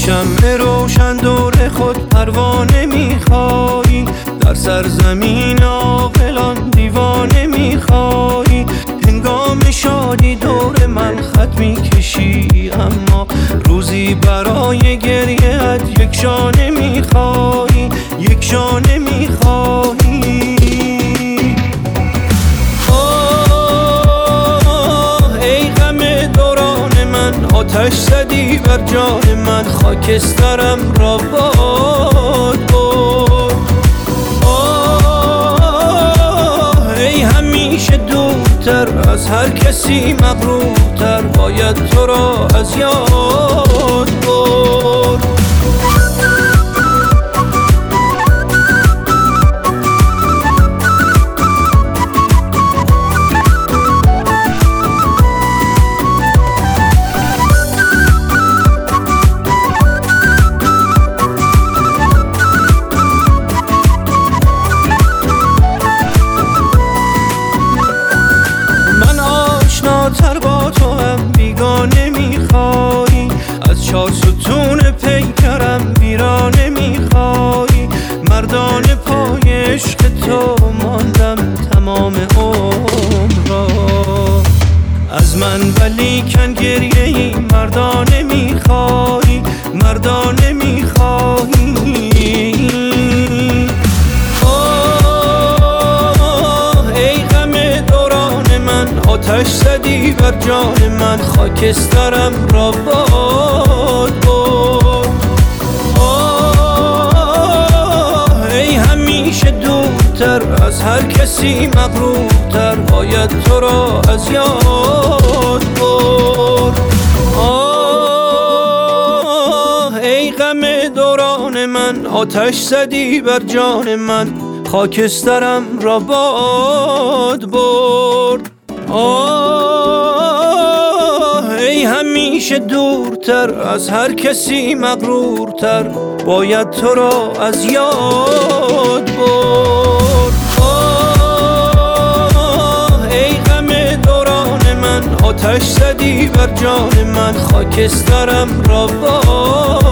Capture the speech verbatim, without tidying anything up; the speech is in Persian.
شمع روشن دور خود پروانه میخوایی، در سرزمین عاقلان دیوانه میخوایی. هنگام شادی دور من خط میکشی، اما روزی برای گریه‌ات یک شانه میخوایی، یک شانه میخوایی. آه ای غم دوران من، آتش زدی بر جان من، خاکسترم را باد برد. آه ای همیشه دورتر از هر کسی مغرورتر، باید تو را از یاد برد. تر با تو هم بیگانه میخوایی، از چار ستون پیکرم ویرانه میخوایی. مردان پای عشق تو ماندم تمام عمر را، از من ولیکن گریه ای مردانه میخوایی، مردانه میخوایی. آتش زدی بر جان من، خاکسترم را باد برد. آه ای همیشه دورتر از هر کسی مغرورتر، باید تو را از یاد برد. آه ای غم دوران من، آتش زدی بر جان من، خاکسترم را باد برد. آه ای همیشه دورتر از هر کسی مغرورتر، باید تو را از یاد برد. آه ای غم دوران من، آتش زدی بر جان من، خاکسترم را باد